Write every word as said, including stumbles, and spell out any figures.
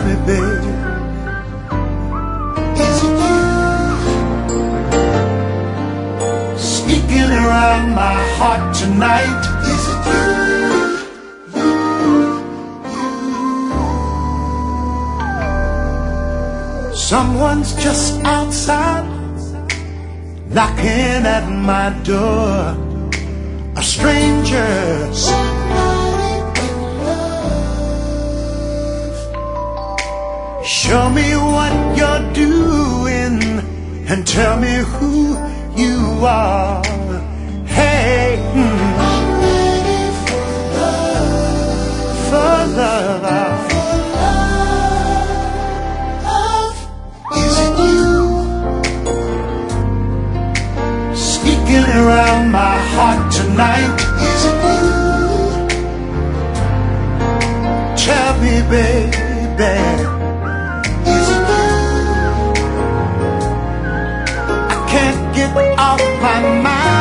me, baby, is it you? Sneaking around my heart tonight, is it you? Someone's just outside, knocking at my door. A stranger. Show me what you're doing and tell me who you are. Hey, mm. I'm ready for love, for love. Around my heart tonight, is it you? Tell me, baby, is it you? I can't get off my mind.